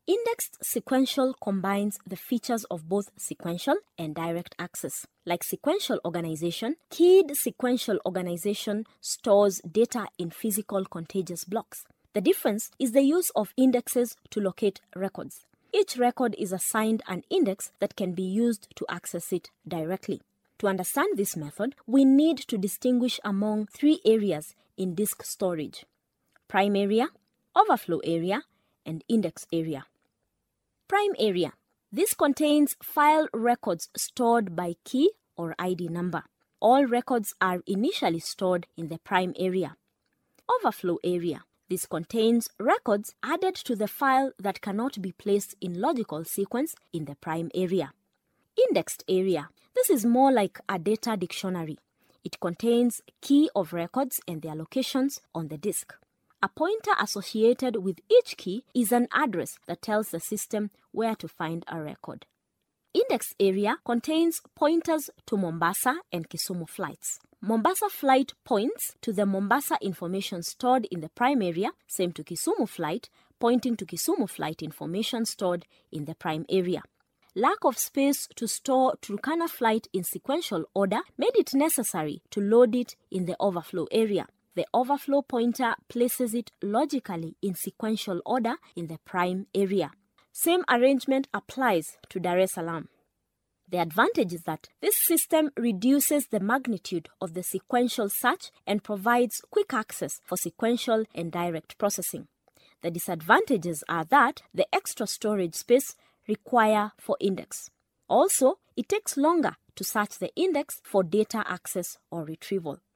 Indexed sequential combines the features of both sequential and direct access. Like sequential organization, keyed sequential organization stores data in physical contiguous blocks. The difference is the use of indexes to locate records. Each record is assigned an index that can be used to access it directly. To understand this method, we need to distinguish among three areas in disk storage: prime area, overflow area, and index area. Prime area. This contains file records stored by key or ID number. All records are initially stored in the prime area. Overflow area. This contains records added to the file that cannot be placed in logical sequence in the prime area. Indexed area. This is more like a data dictionary. It contains key of records and their locations on the disk. A pointer associated with each key is an address that tells the system where to find a record. Index area contains pointers to Mombasa and Kisumu flights. Mombasa flight points to the Mombasa information stored in the prime area, same to Kisumu flight, pointing to Kisumu flight information stored in the prime area. Lack of space to store Turkana flight in sequential order made it necessary to load it in the overflow area. The overflow pointer places it logically in sequential order in the prime area. Same arrangement applies to Dar es Salaam. The advantage is that this system reduces the magnitude of the sequential search and provides quick access for sequential and direct processing. The disadvantages are that the extra storage space required for index. Also, it takes longer to search the index for data access or retrieval.